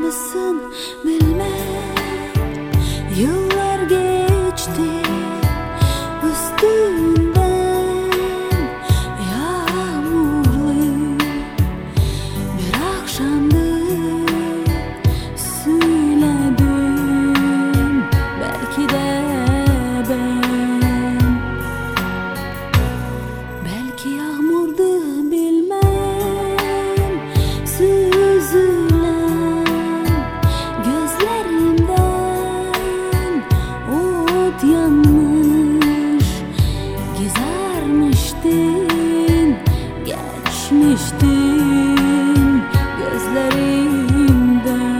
mısın bilmem, yıllar geçti üstünden, yağmurlu bir akşamdı. Söyledim belki de ben, belki yağmurdu bilmem, süzülen gözlerimden ot yanmış, gizarmıştın, geçmiştin gözlerimden.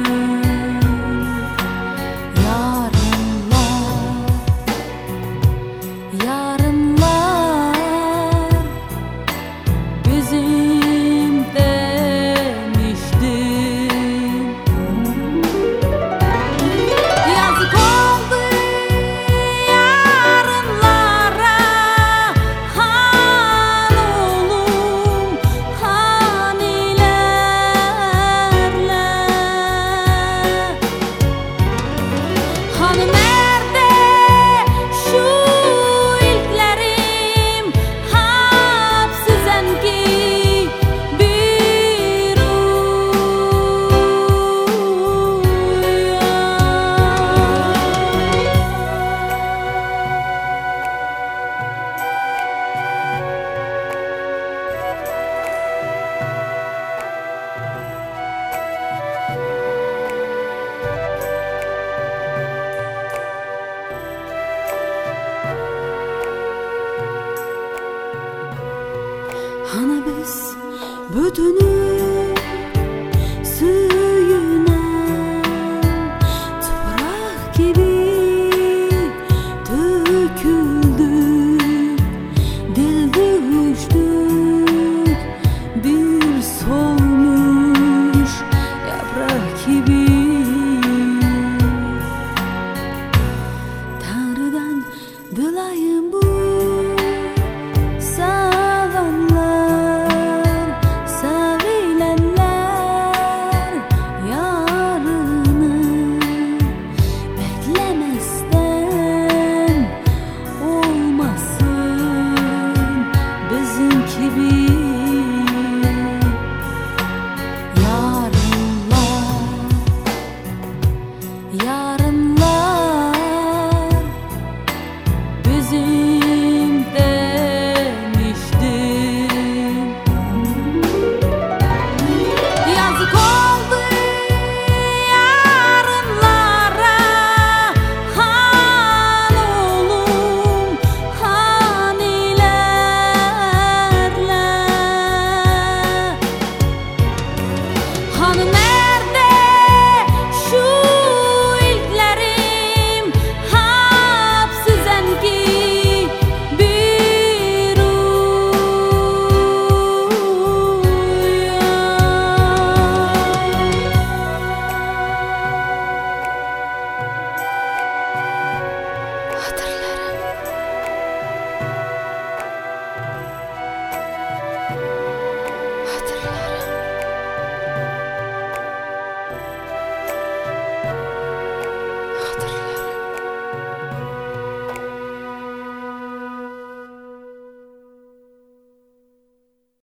Yarınlar bizim demiştin. Yazık oldu yarınlara, han oğlum han ilerle. Hanım nerede şu ilklerim, hapsizemki bir rüya. Hana biz bütünük suyunan toprak gibi döküldük, dilde uçtuk bir solmuş yaprak gibi. Tanrı'dan dilayım bu salanlar, sevilenler yarını beklemezden olmasın bizimki bir. Yarınlar,